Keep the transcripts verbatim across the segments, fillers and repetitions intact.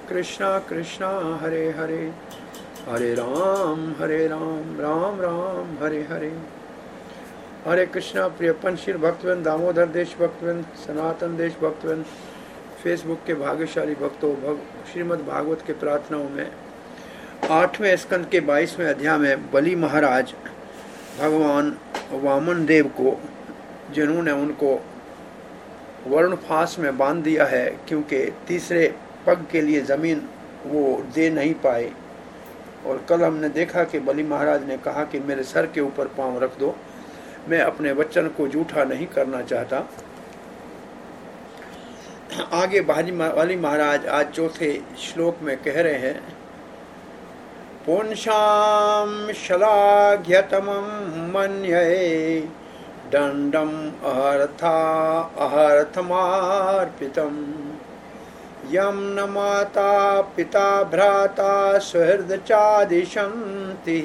कृष्णा कृष्णा हरे हरे, हरे राम हरे राम, राम राम हरे हरे। हरे कृष्णा। प्रिय पंचशील भक्तवृंद, दामोदर देश भक्तवृंद, सनातन देश भक्तवृंद, फेसबुक के भाग्यशाली भक्तों, भग, श्रीमद् भागवत के प्रार्थनाओं में आठवें स्कंद के बाईसवें अध्याय में बलि महाराज भगवान वामन देव को, जिन्होंने उनको वर्णफास में बांध दिया है क्योंकि तीसरे पग के लिए ज़मीन वो दे नहीं पाए, और कल हमने देखा कि बलि महाराज ने कहा कि मेरे सर के ऊपर पांव रख दो, मैं अपने वचन को झूठा नहीं करना चाहता। आगे बलि महाराज आज चौथे श्लोक में कह रहे हैं, पुंसाम शलाघ्यतमं मन्ये दंडम अहर्था अहर्थमार्पितम यम न माता पिता भ्राता सुहृद चादिशन्ति।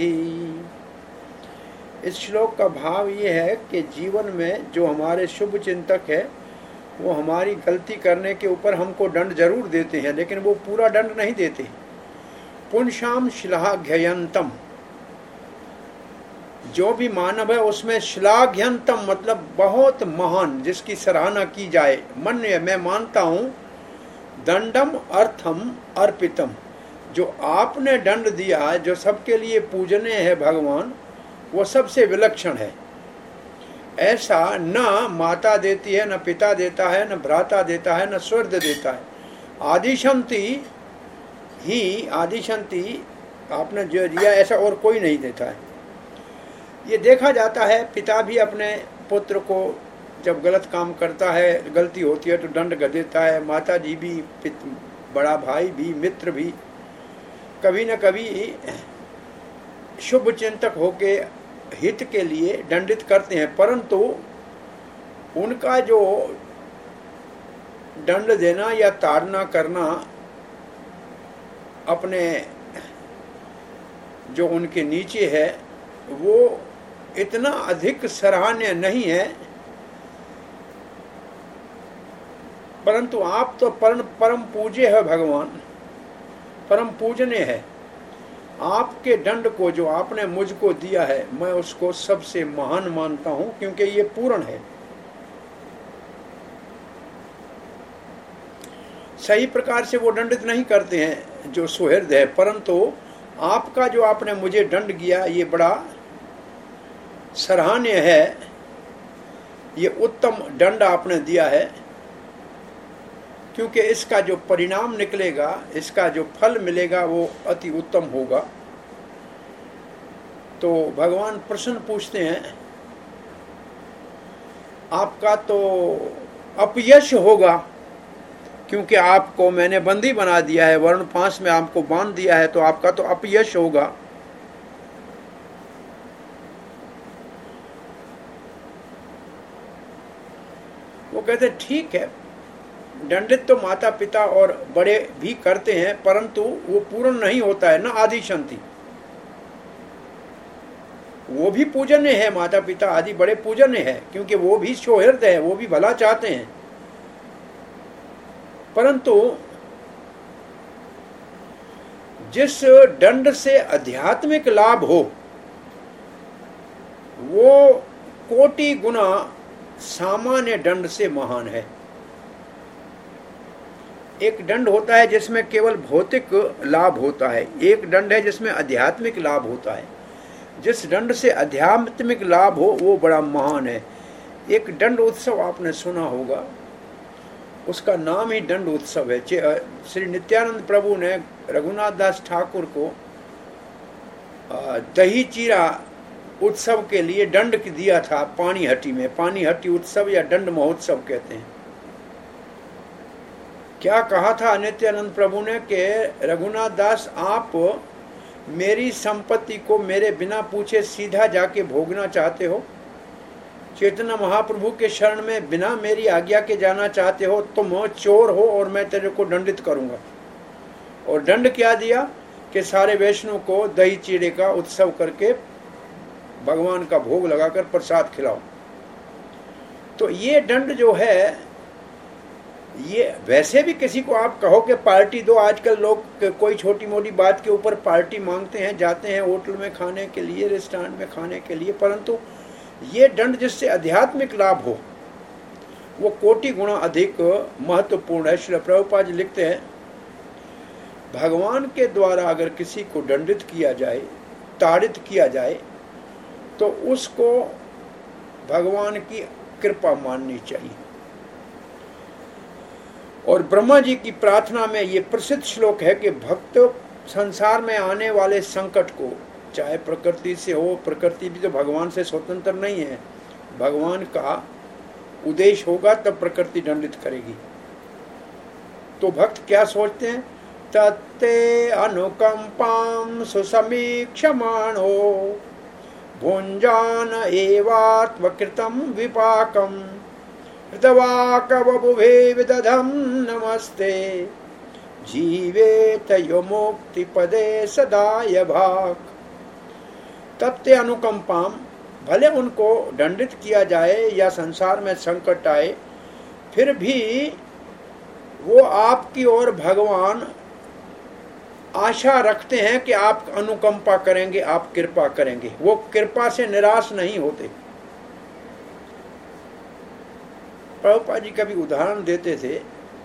इस श्लोक का भाव ये है कि जीवन में जो हमारे शुभ चिंतक है वो हमारी गलती करने के ऊपर हमको दंड जरूर देते हैं, लेकिन वो पूरा दंड नहीं देते। पुंसाम श्लाघ्ययंतम, जो भी मानव है उसमें श्लाघ्यंतम मतलब बहुत महान, जिसकी सराहना की जाए। मन्य, मैं मानता हूँ, दंडम अर्थम अर्पितम, जो आपने दंड दिया, जो सबके लिए पूजनीय है भगवान, वो सबसे विलक्षण है। ऐसा न माता देती है, न पिता देता है, न भ्राता देता है, न स्वर्द देता है। आदिशंति ही, आदिशंति आपने जो दिया ऐसा और कोई नहीं देता है। ये देखा जाता है, पिता भी अपने पुत्र को जब गलत काम करता है, गलती होती है तो दंड देता है। माता जी भी, बड़ा भाई भी, मित्र भी कभी न कभी शुभ चिंतक होके हित के लिए दंडित करते हैं, परंतु उनका जो दंड देना या ताड़ना करना अपने जो उनके नीचे है वो इतना अधिक सराहनीय नहीं है। परंतु आप तो परम परम पूज्य है भगवान, परम पूजनीय है। आपके दंड को जो आपने मुझको दिया है, मैं उसको सबसे महान मानता हूं, क्योंकि ये पूर्ण है। सही प्रकार से वो दंडित नहीं करते हैं जो सुहृद है, परंतु आपका जो आपने मुझे दंड दिया ये बड़ा सराहनीय है। ये उत्तम दंड आपने दिया है, क्योंकि इसका जो परिणाम निकलेगा, इसका जो फल मिलेगा वो अति उत्तम होगा। तो भगवान प्रश्न पूछते हैं, आपका तो अपयश होगा, क्योंकि आपको मैंने बंदी बना दिया है, वर्ण फांस में आपको बांध दिया है, तो आपका तो अपयश होगा। वो कहते ठीक है, दंडित तो माता पिता और बड़े भी करते हैं, परंतु वो पूर्ण नहीं होता है, न आदिशंति। वो भी पूजनीय है, माता पिता आदि बड़े पूजनीय है, क्योंकि वो भी सुहृद है, वो भी भला चाहते हैं। परंतु जिस दंड से आध्यात्मिक लाभ हो वो कोटि गुना सामान्य दंड से महान है। एक दंड होता है जिसमें केवल भौतिक लाभ होता है, एक दंड है जिसमें आध्यात्मिक लाभ होता है। जिस दंड से आध्यात्मिक लाभ हो वो बड़ा महान है। एक दंड उत्सव आपने सुना होगा, उसका नाम ही दंड उत्सव है। श्री नित्यानंद प्रभु ने रघुनाथ दास ठाकुर को दही चीरा उत्सव के लिए दंड दिया था पानीहट्टी में। पानीहट्टी उत्सव या दंड महोत्सव कहते हैं। क्या कहा था नित्यानंद प्रभु ने कि रघुनाथ दास, आप मेरी संपत्ति को मेरे बिना पूछे सीधा जाके भोगना चाहते हो? चैतन्य महाप्रभु के शरण में बिना मेरी आज्ञा के जाना चाहते हो? तुम चोर हो और मैं तेरे को दंडित करूंगा। और दंड क्या दिया कि सारे वैष्णव को दही चीड़े का उत्सव करके भगवान का भोग लगाकर प्रसाद खिलाओ। तो ये दंड जो है ये वैसे भी किसी को आप कहो कि पार्टी दो, आजकल लोग कोई छोटी मोटी बात के ऊपर पार्टी मांगते हैं, जाते हैं होटल में खाने के लिए, रेस्टोरेंट में खाने के लिए, परंतु ये दंड जिससे आध्यात्मिक लाभ हो वो कोटि गुणा अधिक महत्वपूर्ण है। श्री प्रभुपाद जी लिखते हैं, भगवान के द्वारा अगर किसी को दंडित किया जाए, ताड़ित किया जाए, तो उसको भगवान की कृपा माननी चाहिए। और ब्रह्मा जी की प्रार्थना में ये प्रसिद्ध श्लोक है कि भक्त संसार में आने वाले संकट को, चाहे प्रकृति से हो, प्रकृति भी तो भगवान से स्वतंत्र नहीं है, भगवान का उद्देश्य होगा तब प्रकृति दंडित करेगी। तो भक्त क्या सोचते हैं, तत्ते अनुकंपाम सुसमीक्षमाणो भुंजान एवात्मकृतं विपाकम हृतवाकवबुभे विदधं नमस्ते जीवेत यो मुक्ति पदे सदाय भाक। तत्ते अनुकंपाम, भले उनको दंडित किया जाए या संसार में संकट आए, फिर भी वो आपकी ओर भगवान आशा रखते हैं कि आप अनुकंपा करेंगे, आप कृपा करेंगे। वो कृपा से निराश नहीं होते। प्रभुपाद जी कभी उदाहरण देते थे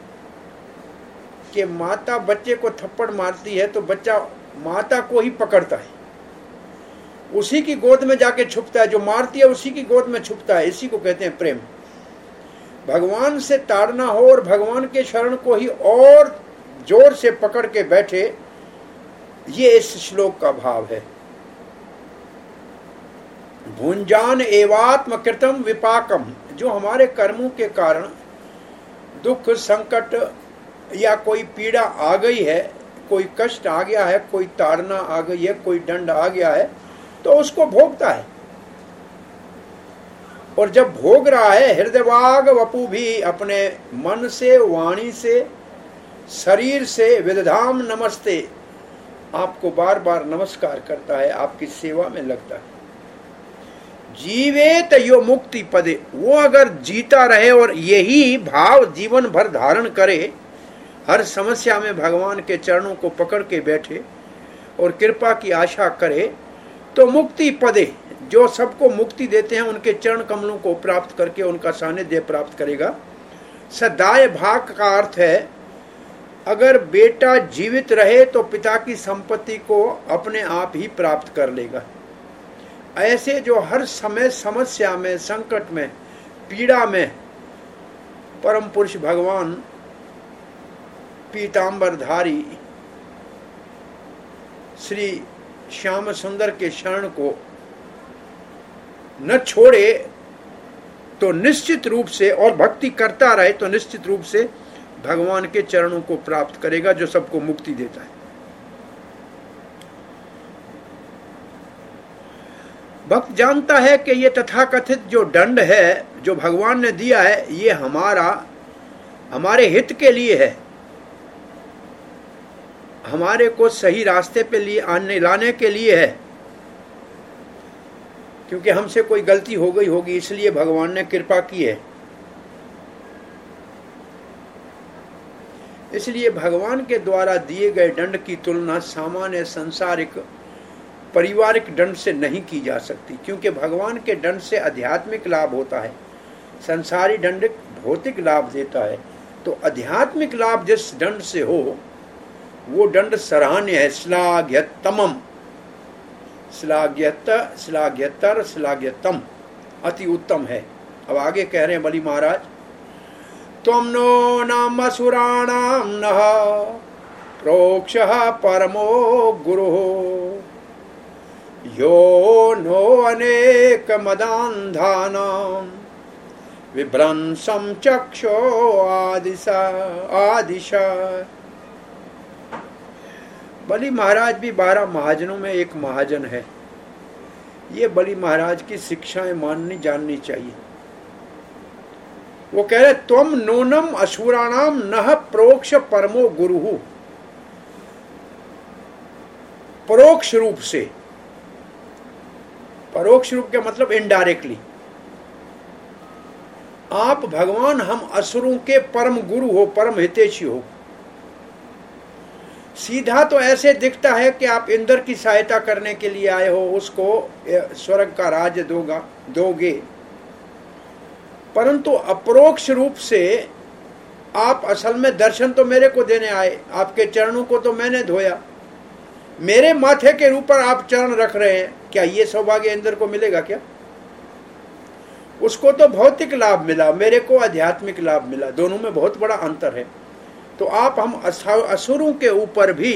कि माता बच्चे को थप्पड़ मारती है तो बच्चा माता को ही पकड़ता है, उसी की गोद में जाके छुपता है, जो मारती है उसी की गोद में छुपता है। इसी को कहते हैं प्रेम। भगवान से ताड़ना हो और भगवान के शरण को ही और जोर से पकड़ के बैठे, ये इस श्लोक का भाव है। भुंजान एवात्म कृतम विपाकम, जो हमारे कर्मों के कारण दुख संकट या कोई पीड़ा आ गई है, कोई कष्ट आ गया है, कोई ताड़ना आ गई है, कोई दंड आ गया है, तो उसको भोगता है। और जब भोग रहा है, हृदयवाग वपु भी अपने मन से, वाणी से, शरीर से विदधाम नमस्ते, आपको बार बार नमस्कार करता है, आपकी सेवा में लगता है। जीवेत यो मुक्ति पदे, वो अगर जीता रहे और यही भाव जीवन भर धारण करे, हर समस्या में भगवान के चरणों को पकड़ के बैठे और कृपा की आशा करे, तो मुक्ति पदे, जो सबको मुक्ति देते हैं उनके चरण कमलों को प्राप्त करके उनका सानिध्य प्राप्त करेगा। सदाय भाग का अर्थ है, अगर बेटा जीवित रहे तो पिता की संपत्ति को अपने आप ही प्राप्त कर लेगा। ऐसे जो हर समय समस्या में, संकट में, पीड़ा में परम पुरुष भगवान पीतांबरधारी श्री श्याम सुंदर के शरण को न छोड़े तो निश्चित रूप से, और भक्ति करता रहे तो निश्चित रूप से भगवान के चरणों को प्राप्त करेगा, जो सबको मुक्ति देता है। भक्त जानता है कि ये तथाकथित जो दंड है, जो भगवान ने दिया है, ये हमारा हमारे हित के लिए है, हमारे को सही रास्ते पे लिए आने लाने के लिए है, क्योंकि हमसे कोई गलती हो गई होगी, इसलिए भगवान ने कृपा की है। इसलिए भगवान के द्वारा दिए गए दंड की तुलना सामान्य सांसारिक पारिवारिक दंड से नहीं की जा सकती, क्योंकि भगवान के दंड से आध्यात्मिक लाभ होता है, संसारी दंड भौतिक लाभ देता है। तो आध्यात्मिक लाभ जिस दंड से हो वो दंड सराहनीय है। श्लाघ्यतमम, श्लाघ्यत, श्लाघ्यतर, श्लाघ्यतम, अति उत्तम है। अब आगे कह रहे हैं बलि महाराज, त्वं नो नाम असुराणाम नः प्रोक्षः परमो गुरुः यो नो अनेक मदान्धानां विभ्रंशं चक्षो आदिशा आदिशा। बलि महाराज भी बारह महाजनों में एक महाजन है। ये बलि महाराज की शिक्षाएं माननी जाननी चाहिए। वो कह रहे, त्वम नूनम असुराणाम नह प्रोक्ष परमो गुरुहु, परोक्ष रूप से, परोक्ष रूप का मतलब इनडायरेक्टली, आप भगवान हम असुरों के परम गुरु हो, परम हितैषी हो। सीधा तो ऐसे दिखता है कि आप इंद्र की सहायता करने के लिए आए हो, उसको स्वर्ग का राज्य दोगा दोगे, परंतु अपरोक्ष रूप से आप असल में दर्शन तो मेरे को देने आए। आपके चरणों को तो मैंने धोया, मेरे माथे के ऊपर आप चरण रख रहे हैं। क्या ये सौभाग्य इंद्र को मिलेगा क्या? उसको तो भौतिक लाभ मिला, मेरे को आध्यात्मिक लाभ मिला, दोनों में बहुत बड़ा अंतर है। तो आप हम असुरों के ऊपर भी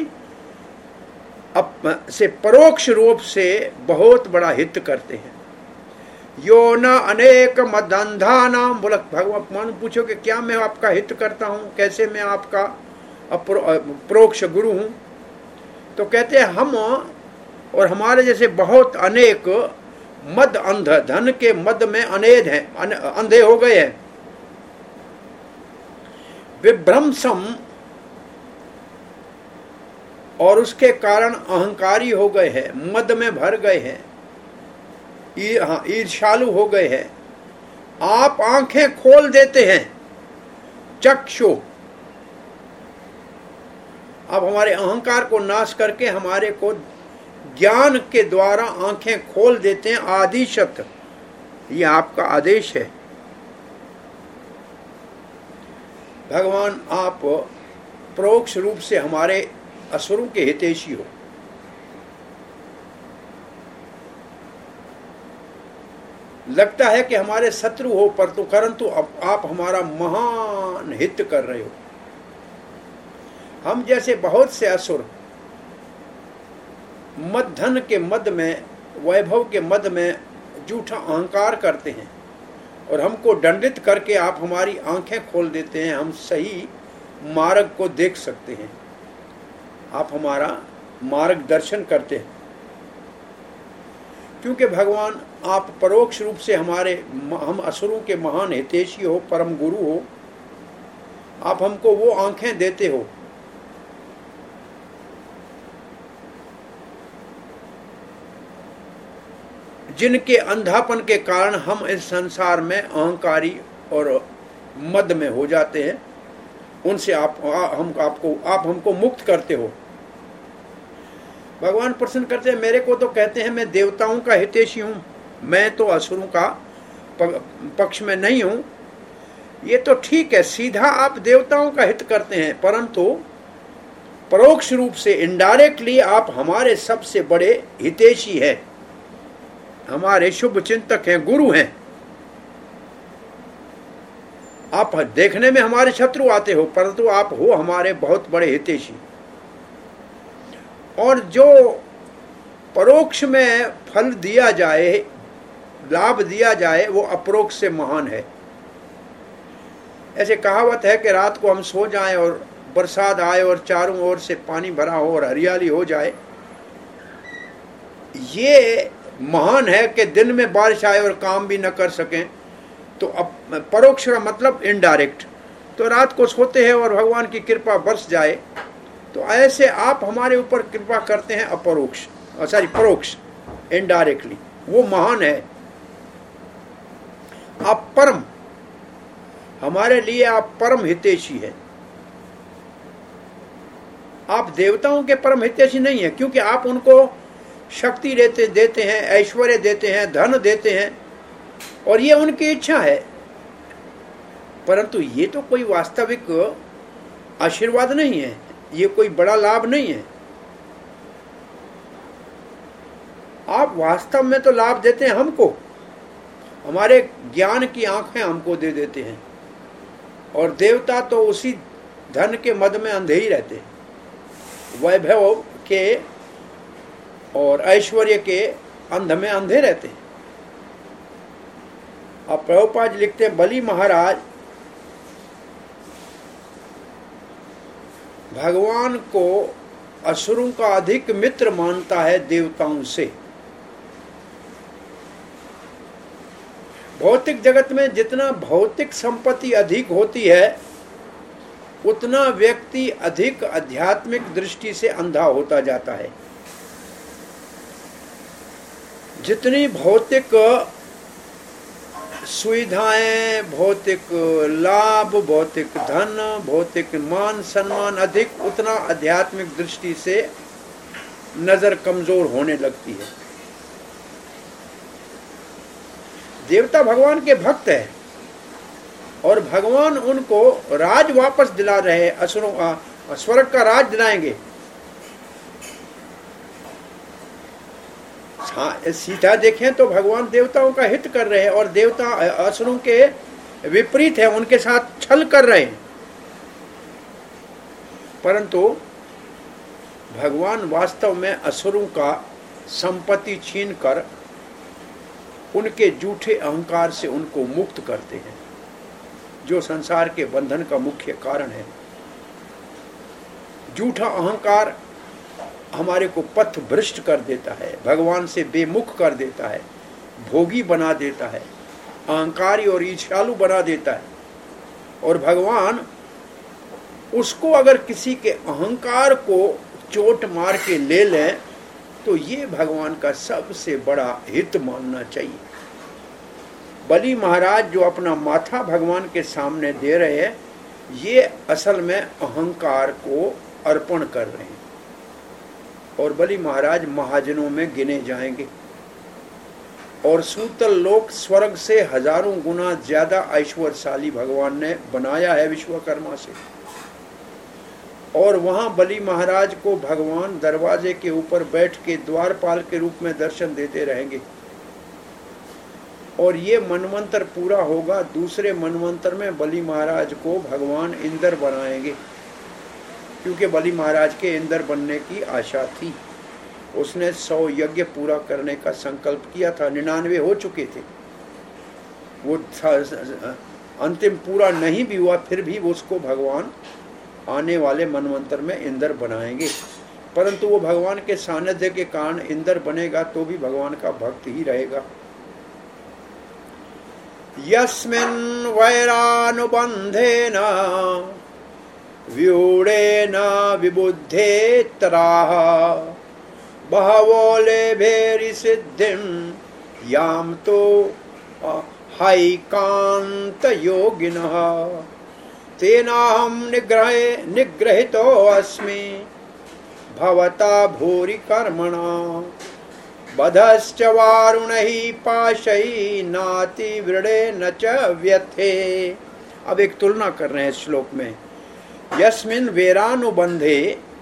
अप से परोक्ष रूप से बहुत बड़ा हित करते हैं। यो न अनेक मदंधा नाम बोला भगवान, पूछो कि क्या मैं आपका हित करता हूं, कैसे मैं आपका परोक्ष गुरु हूं? तो कहते हैं हम और हमारे जैसे बहुत अनेक मद अंध, धन के मद में अनेध हैं, अंधे हो गए हैं, विभ्रमसम, और उसके कारण अहंकारी हो गए हैं, मद में भर गए हैं, हाँ ईर्ष्यालु हो गए हैं। आप आंखें खोल देते हैं, चक्षु, आप हमारे अहंकार को नाश करके हमारे को ज्ञान के द्वारा आंखें खोल देते हैं। आदिशत, ये आपका आदेश है भगवान, आप परोक्ष रूप से हमारे असुरों के हितैषी हो। लगता है कि हमारे शत्रु हो, पर तो परंतु आप हमारा महान हित कर रहे हो। हम जैसे बहुत से असुर मद, धन के मद में, वैभव के मद में झूठा अहंकार करते हैं और हमको दंडित करके आप हमारी आंखें खोल देते हैं, हम सही मार्ग को देख सकते हैं, आप हमारा मार्गदर्शन करते हैं। क्योंकि भगवान आप परोक्ष रूप से हमारे, हम असुरों के महान हितैषी हो, परम गुरु हो। आप हमको वो आंखें देते हो जिनके अंधापन के कारण हम इस संसार में अहंकारी और मद में हो जाते हैं। उनसे आप हम आपको आप हमको मुक्त करते हो। भगवान प्रश्न करते हैं, मेरे को तो कहते हैं मैं देवताओं का हितैषी हूं, मैं तो असुरों का पक्ष में नहीं हूं। ये तो ठीक है, सीधा आप देवताओं का हित करते हैं, परंतु परोक्ष रूप से इनडायरेक्टली आप हमारे सबसे बड़े हितैषी हैं, हमारे शुभ चिंतक हैं, गुरु हैं। आप देखने में हमारे शत्रु आते हो, परंतु आप हो हमारे बहुत बड़े हितैषी। और जो परोक्ष में फल दिया जाए, लाभ दिया जाए, वो अपरोक्ष से महान है। ऐसे कहावत है कि रात को हम सो जाएं और बरसात आए और चारों ओर से पानी भरा हो और हरियाली हो जाए, ये महान है कि दिन में बारिश आए और काम भी न कर सकें। तो अब परोक्ष का मतलब इनडायरेक्ट। तो रात को सोते हैं और भगवान की कृपा बरस जाए, तो ऐसे आप हमारे ऊपर कृपा करते हैं अपरोक्ष, सॉरी परोक्ष, इनडायरेक्टली, वो महान है। आप परम, हमारे लिए आप परम हितैषी है। आप देवताओं के परम हितैषी नहीं है, क्योंकि आप उनको शक्ति देते देते हैं, ऐश्वर्य देते हैं, धन देते हैं, और ये उनकी इच्छा है। परंतु ये तो कोई वास्तविक आशीर्वाद नहीं है, ये कोई बड़ा लाभ नहीं है। आप वास्तव में तो लाभ देते हैं हमको, हमारे ज्ञान की आंखें हमको दे देते हैं, और देवता तो उसी धन के मद में अंधे ही रहते हैं, वैभव के और ऐश्वर्य के अंध में अंधे रहते हैं। अब प्रभुपाद जी लिखते हैं, बलि महाराज भगवान को असुरों का अधिक मित्र मानता है देवताओं से। भौतिक जगत में जितना भौतिक संपत्ति अधिक होती है, उतना व्यक्ति अधिक आध्यात्मिक दृष्टि से अंधा होता जाता है। जितनी भौतिक सुविधाएं, भौतिक लाभ, भौतिक धन, भौतिक मान सम्मान अधिक, उतना आध्यात्मिक दृष्टि से नजर कमजोर होने लगती है। देवता भगवान के भक्त है और भगवान उनको राज वापस दिला रहे, असुरों स्वर्ग का राज दिलाएंगे। हाँ, सीधा देखें तो भगवान देवताओं का हित कर रहे हैं और देवता असुरों के विपरीत है, उनके साथ छल कर रहे हैं। परंतु भगवान वास्तव में असुरों का संपत्ति छीनकर उनके झूठे अहंकार से उनको मुक्त करते हैं, जो संसार के बंधन का मुख्य कारण है। झूठा अहंकार हमारे को पथ भ्रष्ट कर देता है, भगवान से बेमुख कर देता है, भोगी बना देता है, अहंकारी और ईर्ष्यालु बना देता है। और भगवान उसको अगर किसी के अहंकार को चोट मार के ले लें तो ये भगवान का सबसे बड़ा हित मानना चाहिए। बलि महाराज जो अपना माथा भगवान के सामने दे रहे हैं, ये असल में अहंकार को अर्पण कर रहे हैं। और बलि महाराज महाजनों में गिने जाएंगे और सूतल लोक स्वर्ग से हजारों गुना ज्यादा ऐश्वर्यशाली भगवान ने बनाया है विश्वकर्मा से। और वहां बलि महाराज को भगवान दरवाजे के ऊपर बैठ के द्वारपाल के रूप में दर्शन देते रहेंगे। और ये मनवंतर पूरा होगा, दूसरे मनवंतर में बलि महाराज को भगवान इंद्र बनाएंगे, क्योंकि बलि महाराज के इंद्र बनने की आशा थी। उसने सौ यज्ञ पूरा करने का संकल्प किया था, निन्यानवे हो चुके थे, वो अंतिम पूरा नहीं भी हुआ, फिर भी उसको भगवान आने वाले मनवंतर में इंद्र बनाएंगे। परंतु वो भगवान के सानिध्य के कारण इंद्र बनेगा तो भी भगवान का भक्त ही रहेगा। यस्मिन् वैरानुबन्धेन व्यूढ़ेन विबुद्धेतराः बहवो लेभेरि सिद्धिं याम तो हैकान्त योगिनः तेनाहं निग्रहे निग्रहितो अस्मि भवता भूरि कर्मणा बधश्च वारुणहि पाशै नाति वृणे न च व्यथे। अब एक तुलना कर रहे हैं श्लोक में। यस्मिन् वेरानुबंधे,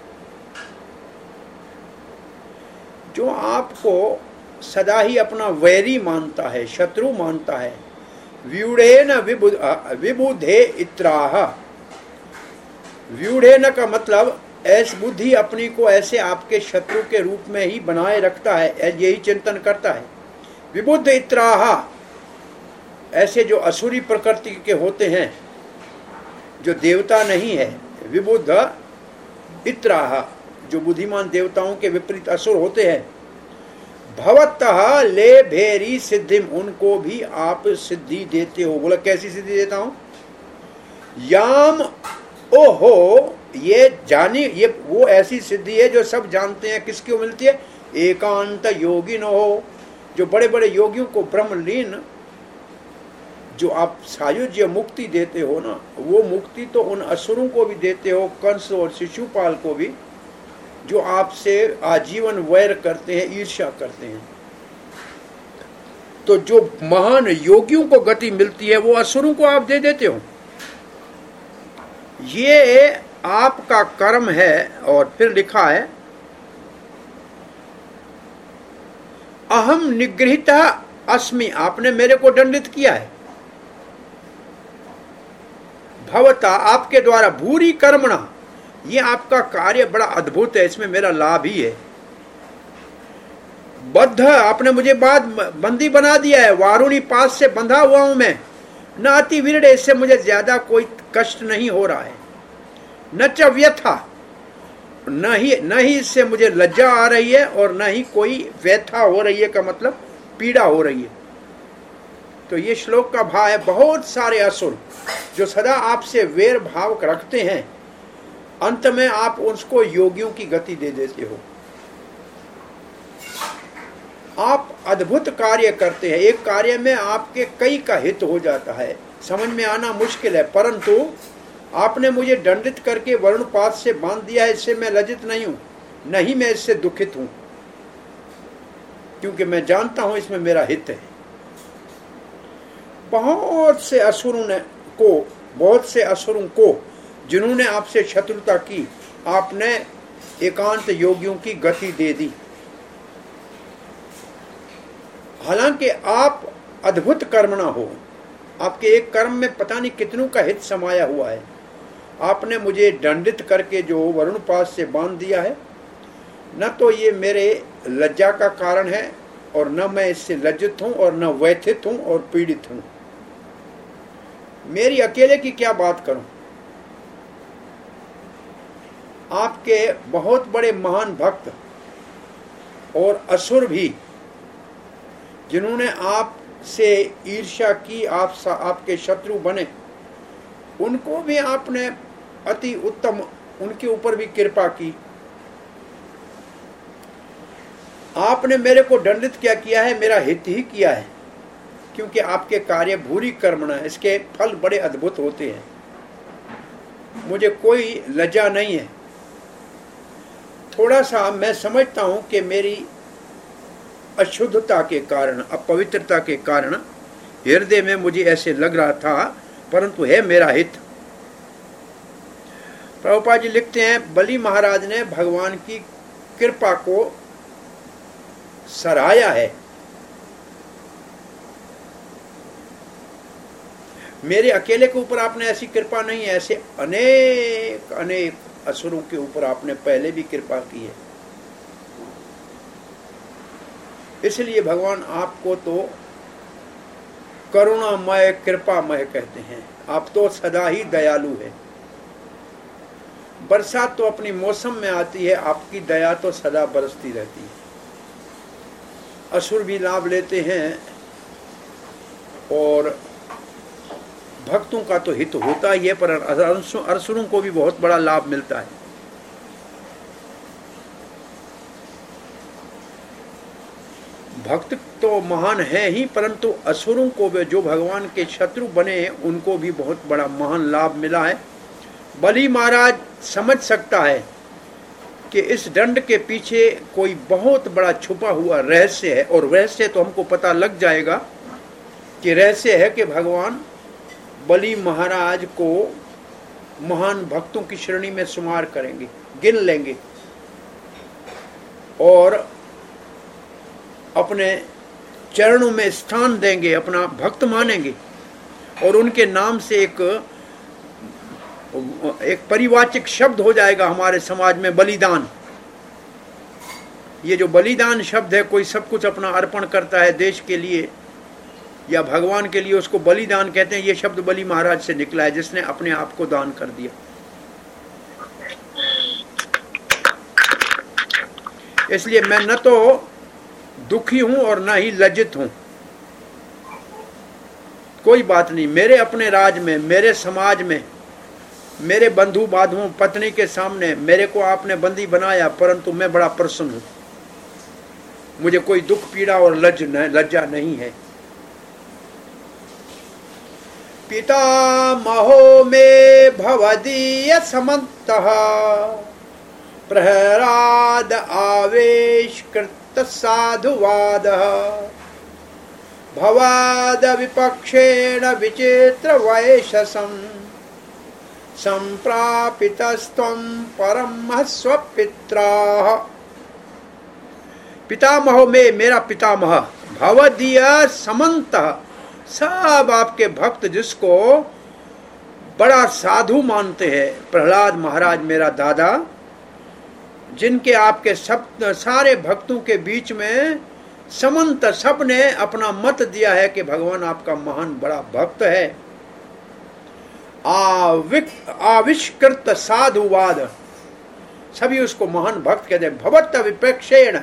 जो आपको सदा ही अपना वैरी मानता है, शत्रु मानता है, व्यूढ़ेन विबुधे इत्राह। व्यूढ़ेन का मतलब ऐस बुद्धि अपनी को ऐसे आपके शत्रु के रूप में ही बनाए रखता है, यही चिंतन करता है। विबुद्ध इत्राह, ऐसे जो असुरी प्रकृति के होते हैं, जो देवता नहीं है। विबुद्ध इत्राह, जो बुद्धिमान देवताओं के विपरीत असुर होते हैं। भवतः ले भेरी सिद्धिम, उनको भी आप सिद्धि देते हो। बोला कैसी सिद्धि देता हूं? याम ओहो, ये जानी, ये वो ऐसी सिद्धि है जो सब जानते हैं, किसको मिलती है? एकांत योगिन हो, जो बड़े बड़े योगियों को ब्रह्मलीन, जो आप सायुज्य मुक्ति देते हो ना, वो मुक्ति तो उन असुरों को भी देते हो, कंस और शिशुपाल को भी, जो आपसे आजीवन वैर करते हैं, ईर्ष्या करते हैं। तो जो महान योगियों को गति मिलती है वो असुरों को आप दे देते हो। ये आपका कर्म है। और फिर लिखा है अहम निगृहीता अस्मि, आपने मेरे को दंडित किया है। भवता, आपके द्वारा, भूरी कर्मणा, ये आपका कार्य बड़ा अद्भुत है, इसमें मेरा लाभ ही है। बद्ध, आपने मुझे बाद बंदी बना दिया है, वारुणी पास से बंधा हुआ हूं मैं। न अति वीर, इससे मुझे ज्यादा कोई कष्ट नहीं हो रहा है। न च व्यथा, न ही न ही इससे मुझे लज्जा आ रही है और न ही कोई व्यथा हो रही है, का मतलब पीड़ा हो रही है। तो ये श्लोक का भाव है, बहुत सारे असुर जो सदा आपसे वैर भाव रखते हैं, अंत में आप उसको योगियों की गति दे देते हो। आप अद्भुत कार्य करते हैं। एक कार्य में आपके कई का हित हो जाता है, समझ में आना मुश्किल है, परंतु आपने मुझे दंडित करके वरुण पाश से बांध दिया है। इससे मैं लज्जित नहीं हूं, नहीं मैं इससे दुखित हूं, क्योंकि मैं जानता हूं इसमें मेरा हित है। बहुत से असुरों ने को बहुत से असुरों को जिन्होंने आपसे शत्रुता की, आपने एकांत योगियों की गति दे दी। हालांकि आप अद्भुत कर्मणा हो, आपके एक कर्म में पता नहीं कितनों का हित समाया हुआ है। आपने मुझे दंडित करके जो वरुण पाश से बांध दिया है, न तो ये मेरे लज्जा का कारण है और न मैं इससे लज्जित हूं और न व्यथित हूं और पीड़ित हूं। मेरी अकेले की क्या बात करूं, आपके बहुत बड़े महान भक्त और असुर भी जिन्होंने आपसे ईर्ष्या की, आप आपके शत्रु बने, उनको भी आपने अति उत्तम, उनके ऊपर भी कृपा की। आपने मेरे को दंडित क्या किया है, मेरा हित ही किया है, क्योंकि आपके कार्य भूरि कर्मणा, इसके फल बड़े अद्भुत होते हैं। मुझे कोई लज्जा नहीं है। थोड़ा सा मैं समझता हूं कि मेरी अशुद्धता के कारण, अपवित्रता के कारण हृदय में मुझे ऐसे लग रहा था, परंतु है मेरा हित। प्रभुपाद जी लिखते हैं, बलि महाराज ने भगवान की कृपा को सराहा है। मेरे अकेले के ऊपर आपने ऐसी कृपा नहीं है, ऐसे अनेक अनेक असुरों के ऊपर आपने पहले भी कृपा की है। इसलिए भगवान आपको तो करुणामय कृपामय कहते हैं। आप तो सदा ही दयालु है। बरसात तो अपनी मौसम में आती है, आपकी दया तो सदा बरसती रहती है। असुर भी लाभ लेते हैं और भक्तों का तो हित होता ही है, पर असुरों को भी बहुत बड़ा लाभ मिलता है। भक्त तो महान है ही, परंतु असुरों को भी, जो भगवान के शत्रु बने, उनको भी बहुत बड़ा महान लाभ मिला है। बलि महाराज समझ सकता है कि इस दंड के पीछे कोई बहुत बड़ा छुपा हुआ रहस्य है, और रहस्य तो हमको पता लग जाएगा कि रहस्य है कि भगवान बलि महाराज को महान भक्तों की श्रेणी में शुमार करेंगे, गिन लेंगे और अपने चरणों में स्थान देंगे, अपना भक्त मानेंगे, और उनके नाम से एक एक परिवाचक शब्द हो जाएगा हमारे समाज में, बलिदान। ये जो बलिदान शब्द है, कोई सब कुछ अपना अर्पण करता है देश के लिए या भगवान के लिए, उसको बलिदान कहते हैं। ये शब्द बलि महाराज से निकला है, जिसने अपने आप को दान कर दिया। इसलिए मैं न तो दुखी हूं और न ही लज्जित हूं। कोई बात नहीं, मेरे अपने राज में, मेरे समाज में, मेरे बंधु बांधवों, पत्नी के सामने मेरे को आपने बंदी बनाया, परंतु मैं बड़ा प्रसन्न हूं। मुझे कोई दुख पीड़ा और लज्ज न, लज्जा नहीं है। पितामहो में भवदीय समन्तः प्रहराद आवेश कृत साधुवादः भवाद विपक्षेण विचित्र वैशसम् संप्रापितस्त्वं परम स्वपित्राः। पितामहो में, मेरा पितामह, भवदीय समन्तः, सब आपके भक्त जिसको बड़ा साधु मानते हैं, प्रहलाद महाराज मेरा दादा, जिनके आपके सब सारे भक्तों के बीच में समंत सबने अपना मत दिया है कि भगवान आपका महान बड़ा भक्त है। आविक आविष्कृत साधुवाद, सभी उसको महान भक्त कहते हैं। भवत विपक्षेण,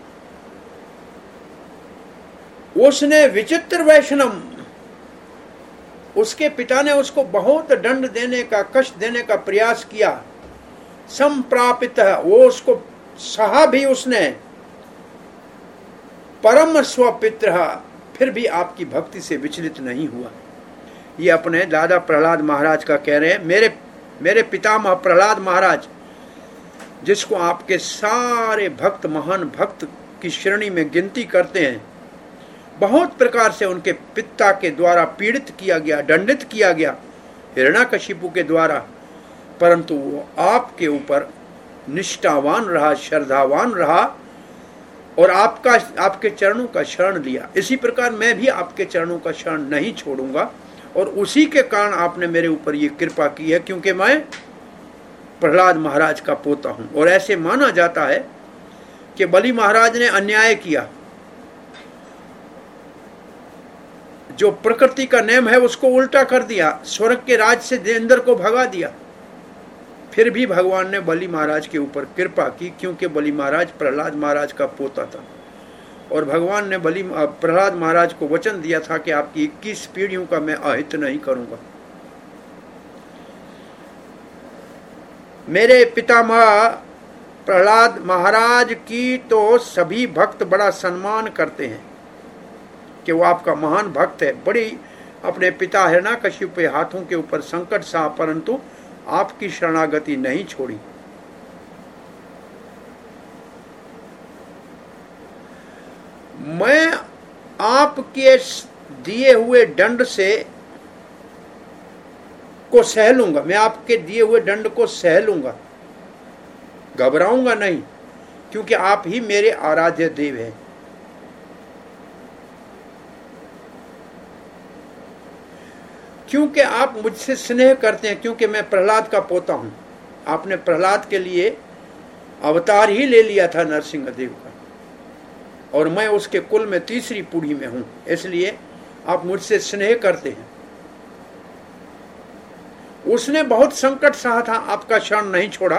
उसने विचित्र वैष्णव, उसके पिता ने उसको बहुत दंड देने का, कष्ट देने का प्रयास किया। संप्रापित है, वो उसको सहा भी उसने, परम स्वपित्र फिर भी आपकी भक्ति से विचलित नहीं हुआ। ये अपने दादा प्रहलाद महाराज का कह रहे हैं। मेरे मेरे पितामह प्रहलाद महाराज, जिसको आपके सारे भक्त महान भक्त की श्रेणी में गिनती करते हैं, बहुत प्रकार से उनके पिता के द्वारा पीड़ित किया गया, दंडित किया गया हिरण्यकशिपु के द्वारा, परंतु वो आपके ऊपर निष्ठावान रहा, श्रद्धावान रहा और आपका आपके चरणों का शरण लिया। इसी प्रकार मैं भी आपके चरणों का शरण नहीं छोड़ूंगा और उसी के कारण आपने मेरे ऊपर ये कृपा की है, क्योंकि मैं प्रहलाद महाराज का पोता हूं। और ऐसे माना जाता है कि बलि महाराज ने अन्याय किया, जो प्रकृति का नियम है उसको उल्टा कर दिया, स्वर्ग के राज से इंद्र को भगा दिया। फिर भी भगवान ने बलि महाराज के ऊपर कृपा की, क्योंकि बलि महाराज प्रहलाद महाराज का पोता था और भगवान ने बलि प्रहलाद महाराज को वचन दिया था कि आपकी इक्कीस पीढ़ियों का मैं अहित नहीं करूंगा। मेरे पितामह प्रहलाद महाराज की तो सभी भक्त बड़ा सम्मान करते हैं कि वो आपका महान भक्त है। बड़ी अपने पिता हिरण्यकशिपु के हाथों के ऊपर संकट सहा, परंतु आपकी शरणागति नहीं छोड़ी। मैं आपके दिए हुए दंड से को सह लूंगा, मैं आपके दिए हुए दंड को सह लूंगा, घबराऊंगा नहीं, क्योंकि आप ही मेरे आराध्य देव हैं। क्योंकि आप मुझसे स्नेह करते हैं, क्योंकि मैं प्रहलाद का पोता हूं। आपने प्रहलाद के लिए अवतार ही ले लिया था नरसिंह देव का, और मैं उसके कुल में तीसरी पीढ़ी में हूं, इसलिए आप मुझसे स्नेह करते हैं। उसने बहुत संकट सहा था, आपका शरण नहीं छोड़ा,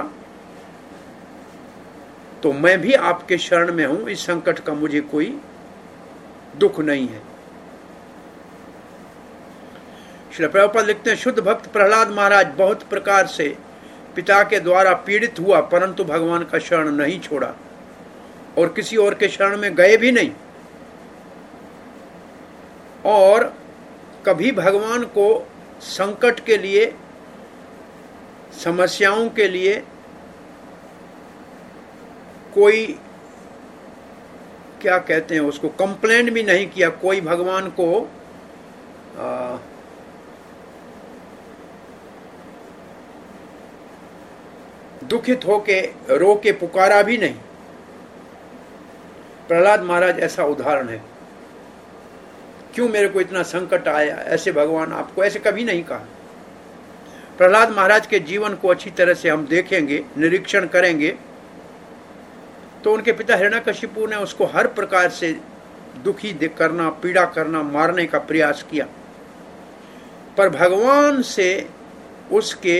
तो मैं भी आपके शरण में हूं। इस संकट का मुझे कोई दुख नहीं है। श्री प्रभुपाद लिखते हैं, शुद्ध भक्त प्रहलाद महाराज बहुत प्रकार से पिता के द्वारा पीड़ित हुआ, परंतु भगवान का शरण नहीं छोड़ा और किसी और के शरण में गए भी नहीं, और कभी भगवान को संकट के लिए, समस्याओं के लिए कोई क्या कहते हैं उसको कंप्लेंट भी नहीं किया। कोई भगवान को आ, दुखित होके रो के पुकारा भी नहीं। प्रहलाद महाराज ऐसा उदाहरण है। क्यों मेरे को इतना संकट आया, ऐसे भगवान आपको ऐसे कभी नहीं कहा। प्रहलाद महाराज के जीवन को अच्छी तरह से हम देखेंगे, निरीक्षण करेंगे, तो उनके पिता हिरण्यकशिपु ने उसको हर प्रकार से दुखी करना, पीड़ा करना, मारने का प्रयास किया, पर भगवान से उसके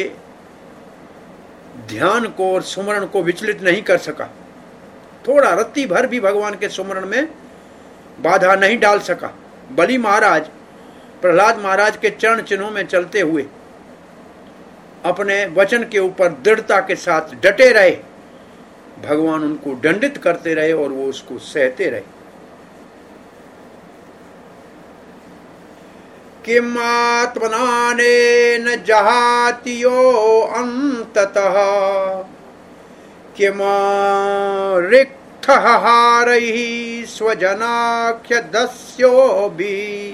ध्यान को और सुमरण को विचलित नहीं कर सका। थोड़ा रत्ती भर भी भगवान के सुमरण में बाधा नहीं डाल सका। बलि महाराज प्रहलाद महाराज के चरण चिन्हों में चलते हुए अपने वचन के ऊपर दृढ़ता के साथ डटे रहे। भगवान उनको दंडित करते रहे और वो उसको सहते रहे। किम आत्मनानेन जहाति यो अंततः किम रिक्तः हारैः स्वजनाख्य दस्योऽभि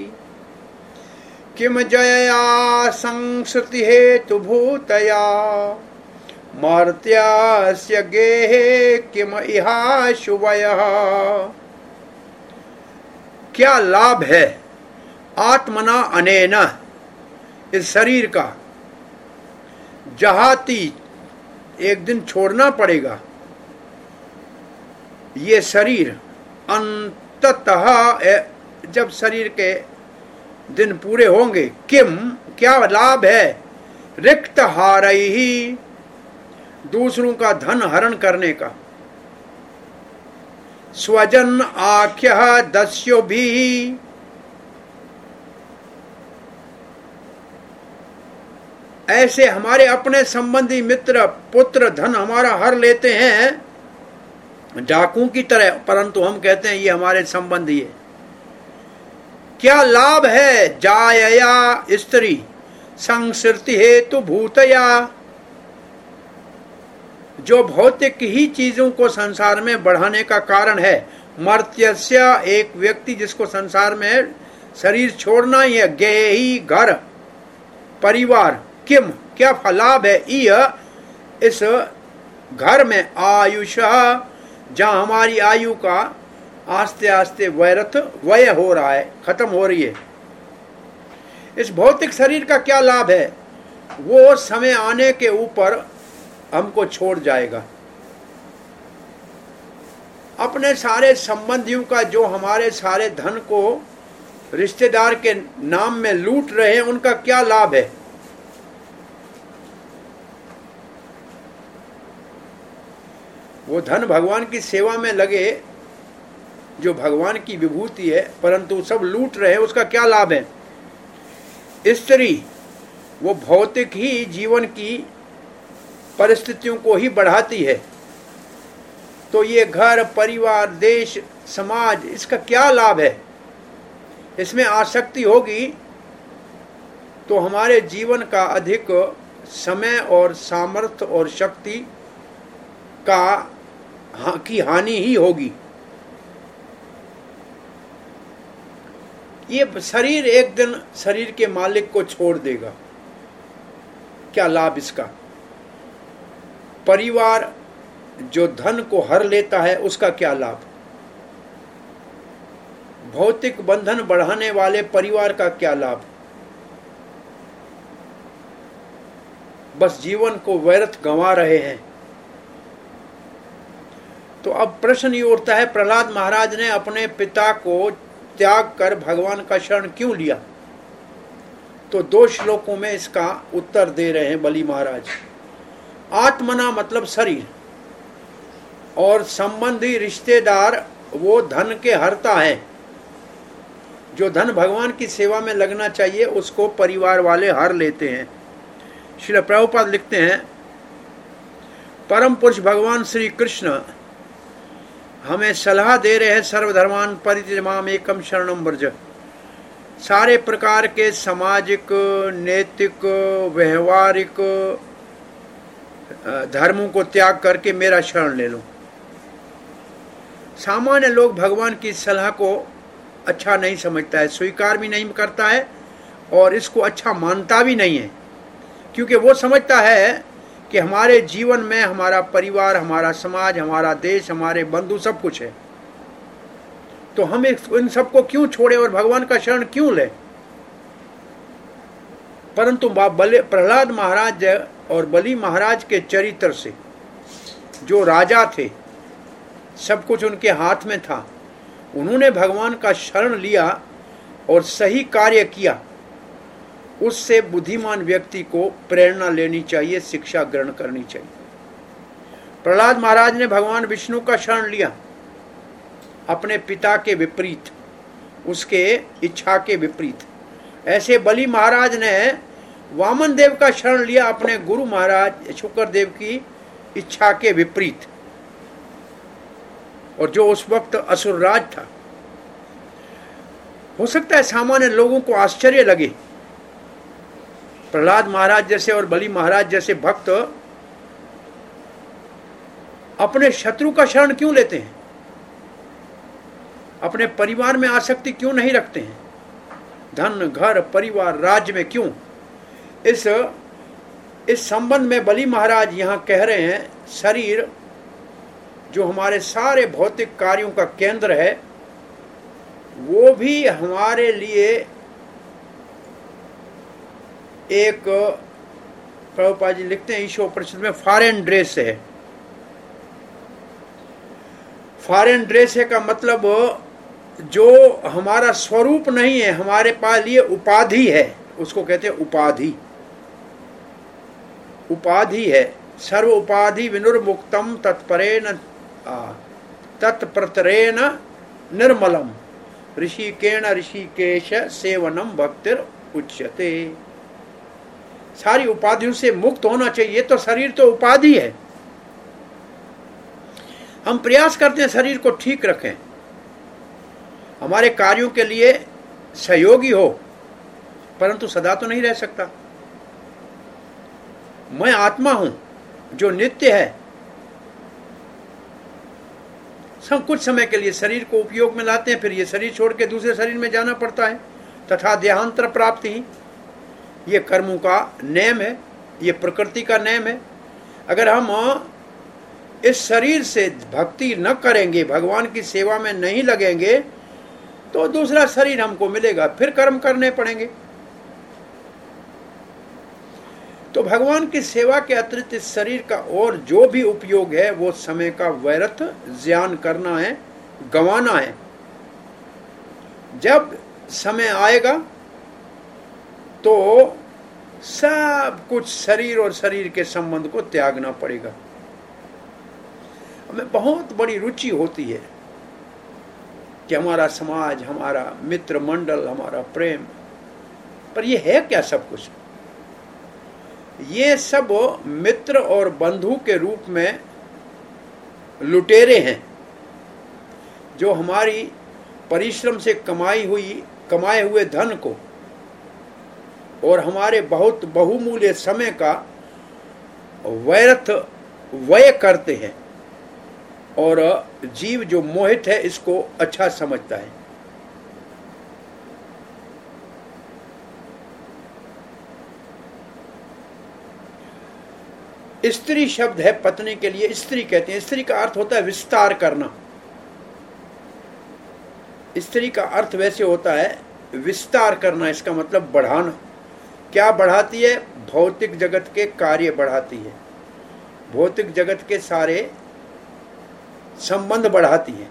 किम जयया संसृति हेतु भूतया मर्त्यास्य गेहे किम इहा शुभयः। क्या लाभ है आत्मना अनेन, इस शरीर का, जहाती एक दिन छोड़ना पड़ेगा ये शरीर, अंततः जब शरीर के दिन पूरे होंगे, किम क्या लाभ है, रिक्त हारैहि दूसरों का धन हरण करने का, स्वजन आख्यः दस्यो भी ऐसे हमारे अपने संबंधी मित्र पुत्र धन हमारा हर लेते हैं, डाकू की तरह, परंतु हम कहते हैं ये हमारे संबंधी है। क्या लाभ है जायया स्त्री संसृति हेतु भूतया, जो भौतिक ही चीजों को संसार में बढ़ाने का कारण है। मर्त्यस्य, एक व्यक्ति जिसको संसार में शरीर छोड़ना ही है, गेही घर परिवार, किम क्या लाभ है, यह इस घर में आयुष, जहां हमारी आयु का आस्ते आस्ते व्यर्थ व्यय हो रहा है, खत्म हो रही है। इस भौतिक शरीर का क्या लाभ है, वो समय आने के ऊपर हमको छोड़ जाएगा। अपने सारे संबंधियों का, जो हमारे सारे धन को रिश्तेदार के नाम में लूट रहे हैं, उनका क्या लाभ है। वो धन भगवान की सेवा में लगे, जो भगवान की विभूति है, परंतु सब लूट रहे हैं, उसका क्या लाभ है। स्त्री वो भौतिक ही जीवन की परिस्थितियों को ही बढ़ाती है, तो ये घर परिवार देश समाज, इसका क्या लाभ है। इसमें आसक्ति होगी तो हमारे जीवन का अधिक समय और सामर्थ्य और शक्ति का हाँ, की हानि ही होगी। ये शरीर एक दिन शरीर के मालिक को छोड़ देगा, क्या लाभ इसका। परिवार जो धन को हर लेता है, उसका क्या लाभ। भौतिक बंधन बढ़ाने वाले परिवार का क्या लाभ। बस जीवन को व्यर्थ गंवा रहे हैं। तो अब प्रश्न ये उठता है, प्रहलाद महाराज ने अपने पिता को त्याग कर भगवान का शरण क्यों लिया। तो दो श्लोकों में इसका उत्तर दे रहे हैं बलि महाराज। आत्मना मतलब शरीर, और संबंधी रिश्तेदार वो धन के हरता है। जो धन भगवान की सेवा में लगना चाहिए, उसको परिवार वाले हर लेते हैं। श्रील प्रभुपाद लिखते हैं, परम पुरुष भगवान श्री कृष्ण हमें सलाह दे रहे हैं, सर्वधर्मान परित्यज माम एकम शरणम व्रज। सारे प्रकार के सामाजिक, नैतिक, व्यवहारिक धर्मों को त्याग करके मेरा शरण ले लो। सामान्य लोग भगवान की सलाह को अच्छा नहीं समझता है, स्वीकार भी नहीं करता है और इसको अच्छा मानता भी नहीं है, क्योंकि वो समझता है कि हमारे जीवन में हमारा परिवार, हमारा समाज, हमारा देश, हमारे बंधु सब कुछ है, तो हम इन सबको क्यों छोड़े और भगवान का शरण क्यों ले। परंतु प्रहलाद महाराज और बलि महाराज के चरित्र से, जो राजा थे, सब कुछ उनके हाथ में था, उन्होंने भगवान का शरण लिया और सही कार्य किया। उससे बुद्धिमान व्यक्ति को प्रेरणा लेनी चाहिए, शिक्षा ग्रहण करनी चाहिए। प्रहलाद महाराज ने भगवान विष्णु का शरण लिया, अपने पिता के विपरीत, उसके इच्छा के विपरीत। ऐसे बलि महाराज ने वामन देव का शरण लिया, अपने गुरु महाराज शुक्र देव की इच्छा के विपरीत, और जो उस वक्त असुरराज था। हो सकता है सामान्य लोगों को आश्चर्य लगे, प्रहलाद महाराज जैसे और बलि महाराज जैसे भक्त अपने शत्रु का शरण क्यों लेते हैं, अपने परिवार में आसक्ति क्यों नहीं रखते हैं, धन घर परिवार राज्य में क्यों। इस इस संबंध में बलि महाराज यहां कह रहे हैं, शरीर जो हमारे सारे भौतिक कार्यों का केंद्र है, वो भी हमारे लिए एक, प्रभुपाद जी लिखते हैं ईशो परिषद में, फॉरेन ड्रेस है। फॉरेन ड्रेस है का मतलब जो हमारा स्वरूप नहीं है, हमारे पास लिए उपाधि है, उसको कहते हैं उपाधि। उपाधि है। सर्व उपाधि विनुर्मुक्तम तत्परेण तत्प्रतरेण निर्मलम ऋषिकेण ऋषिकेश सेवनम भक्तिर उच्यते। सारी उपाधियों से मुक्त होना चाहिए। तो शरीर तो उपाधि है। हम प्रयास करते हैं शरीर को ठीक रखें, हमारे कार्यों के लिए सहयोगी हो, परंतु सदा तो नहीं रह सकता। मैं आत्मा हूं जो नित्य है। सब कुछ समय के लिए शरीर को उपयोग में लाते हैं, फिर ये शरीर छोड़ के दूसरे शरीर में जाना पड़ता है। तथा देहांतर प्राप्ति, ये कर्मों का नियम है, ये प्रकृति का नियम है। अगर हम इस शरीर से भक्ति न करेंगे, भगवान की सेवा में नहीं लगेंगे, तो दूसरा शरीर हमको मिलेगा, फिर कर्म करने पड़ेंगे। तो भगवान की सेवा के अतिरिक्त इस शरीर का और जो भी उपयोग है वो समय का व्यर्थ ज्ञान करना है, गंवाना है। जब समय आएगा तो सब कुछ शरीर और शरीर के संबंध को त्यागना पड़ेगा। हमें बहुत बड़ी रुचि होती है कि हमारा समाज, हमारा मित्र मंडल, हमारा प्रेम, पर ये है क्या सब कुछ? ये सब मित्र और बंधु के रूप में लुटेरे हैं, जो हमारी परिश्रम से कमाई हुई कमाए हुए धन को और हमारे बहुत बहुमूल्य समय का व्यर्थ व्यय करते हैं। और जीव जो मोहित है इसको अच्छा समझता है। स्त्री शब्द है पत्नी के लिए, स्त्री कहते हैं। स्त्री का अर्थ होता है विस्तार करना। स्त्री का अर्थ वैसे होता है विस्तार करना, इसका मतलब बढ़ाना। क्या बढ़ाती है? भौतिक जगत के कार्य बढ़ाती है, भौतिक जगत के सारे संबंध बढ़ाती है।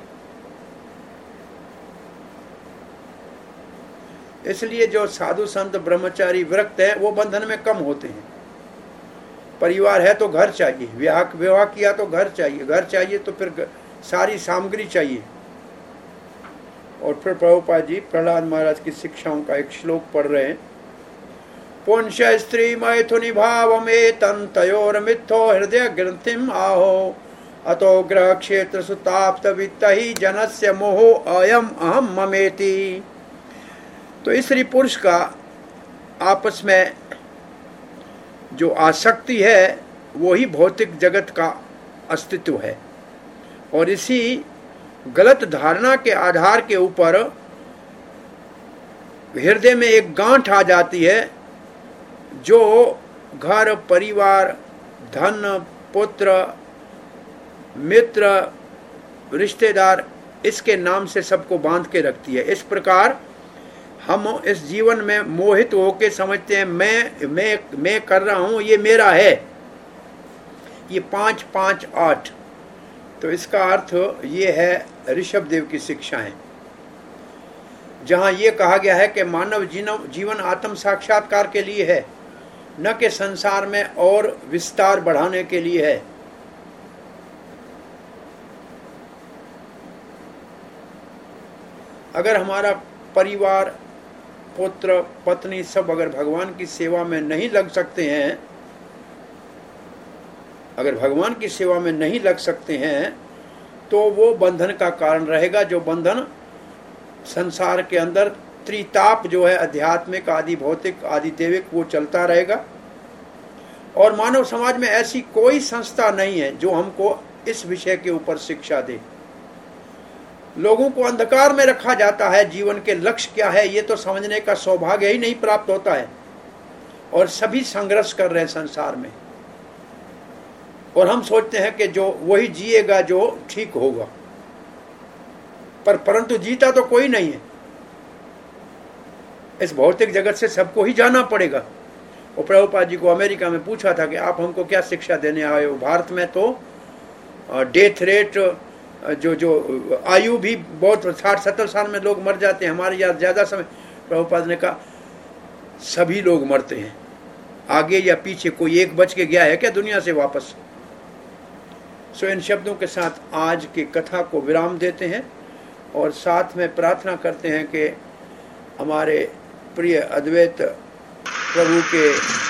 इसलिए जो साधु संत ब्रह्मचारी विरक्त है वो बंधन में कम होते हैं। परिवार है तो घर चाहिए, विवाह विवाह किया तो घर चाहिए, घर चाहिए तो फिर सारी सामग्री चाहिए। और फिर प्रभुपाद जी प्रहलाद महाराज की शिक्षाओं का एक श्लोक पढ़ रहे हैं। पुंस स्त्री मैथुनि भाव में तंतयोर मिथो हृदय ग्रंथिम आहो अतो ग्रह क्षेत्र सुताप्त वित्त ही जनस्य मोहो अयम अहम ममेति। तो स्त्री पुरुष का आपस में जो आसक्ति है वो ही भौतिक जगत का अस्तित्व है। और इसी गलत धारणा के आधार के ऊपर हृदय में एक गांठ आ जाती है, जो घर परिवार धन पुत्र मित्र रिश्तेदार इसके नाम से सबको बांध के रखती है। इस प्रकार हम इस जीवन में मोहित होकर समझते हैं मैं मैं मैं कर रहा हूं, ये मेरा है, ये पांच पांच आठ। तो इसका अर्थ ये है ऋषभ देव की शिक्षाएं, जहां ये कहा गया है कि मानव जीवन आत्म साक्षात्कार के लिए है, न कि संसार में और विस्तार बढ़ाने के लिए है। अगर हमारा परिवार पुत्र पत्नी सब अगर भगवान की सेवा में नहीं लग सकते हैं, अगर भगवान की सेवा में नहीं लग सकते हैं तो वो बंधन का कारण रहेगा। जो बंधन संसार के अंदर त्रिताप जो है आध्यात्मिक आदि भौतिक आदि दैविक, वो चलता रहेगा। और मानव समाज में ऐसी कोई संस्था नहीं है जो हमको इस विषय के ऊपर शिक्षा दे। लोगों को अंधकार में रखा जाता है। जीवन के लक्ष्य क्या है ये तो समझने का सौभाग्य ही नहीं प्राप्त होता है। और सभी संघर्ष कर रहे हैं संसार में, और हम सोचते हैं कि जो वही जिएगा जो ठीक होगा, पर परंतु जीता तो कोई नहीं है। इस भौतिक जगत से सबको ही जाना पड़ेगा। और प्रभुपाद जी को अमेरिका में पूछा था कि आप हमको क्या शिक्षा देने आए हो? भारत में तो डेथ रेट जो जो आयु भी बहुत साठ सत्तर साल में लोग मर जाते हैं, हमारे यहाँ ज़्यादा समय। प्रभुपाद ने कहा सभी लोग मरते हैं, आगे या पीछे कोई एक बच के गया है क्या दुनिया से वापस? सो इन शब्दों के साथ आज की कथा को विराम देते हैं और साथ में प्रार्थना करते हैं कि हमारे प्रिय अद्वैत प्रभु के